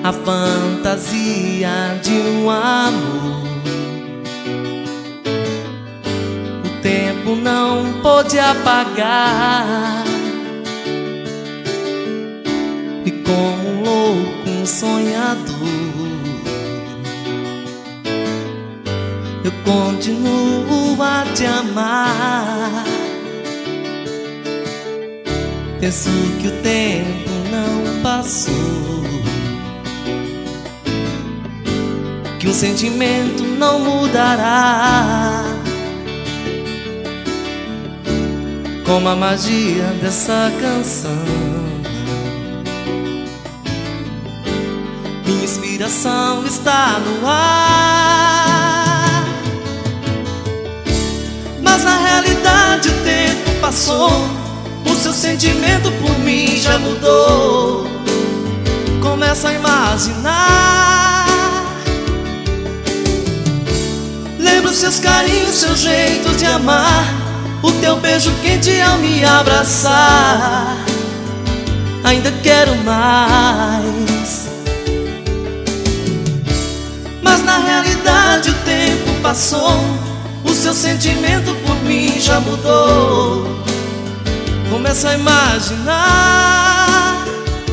a fantasia de um amor. O tempo não pôde apagar, e como um louco, um sonhador, eu continuo a te amar. Penso que o tempo não passou, que um sentimento não mudará, como a magia dessa canção. Minha inspiração está no ar, mas na realidade o tempo passou. O seu sentimento por mim já mudou. Começa a imaginar, lembro seus carinhos, seu jeito de amar, o teu beijo quente ao me abraçar. Ainda quero mais, mas na realidade o tempo passou. O seu sentimento por mim já mudou. Começa a imaginar,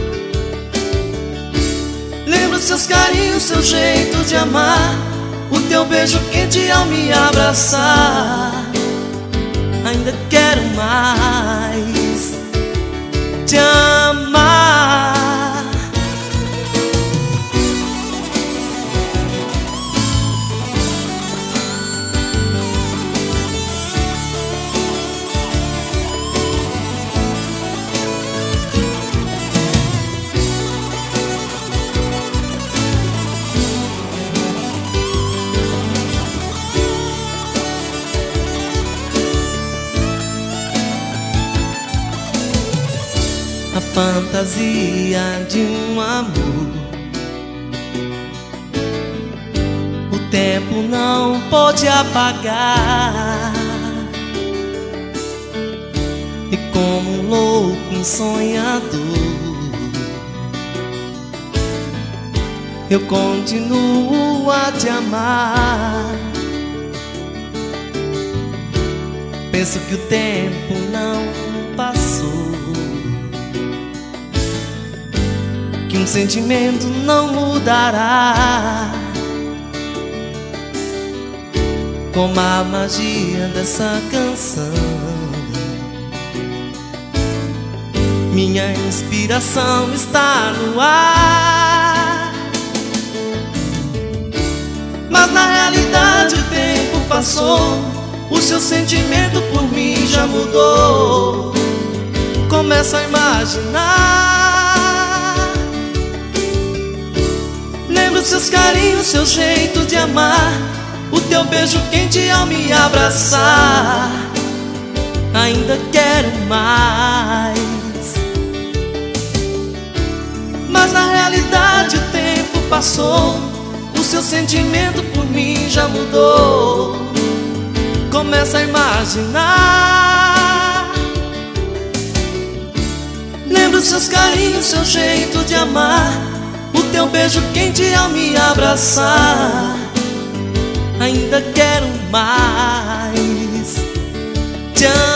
lembro seus carinhos, seu jeito de amar, o teu beijo quente ao me abraçar. Ainda quero mais te amar. A fantasia de um amor, o tempo não pode apagar, e como um louco, um sonhador, eu continuo a te amar. Penso que o tempo não passou, que um sentimento não mudará, como a magia dessa canção. Minha inspiração está no ar, mas na realidade o tempo passou. O seu sentimento por mim já mudou. Começa a imaginar, lembro seus carinhos, seu jeito de amar, o teu beijo quente ao me abraçar. Ainda quero mais, mas na realidade o tempo passou. O seu sentimento por mim já mudou. Começa a imaginar, lembro seus carinhos, seu jeito de amar, o teu beijo quente ao me abraçar. Ainda quero mais te amar.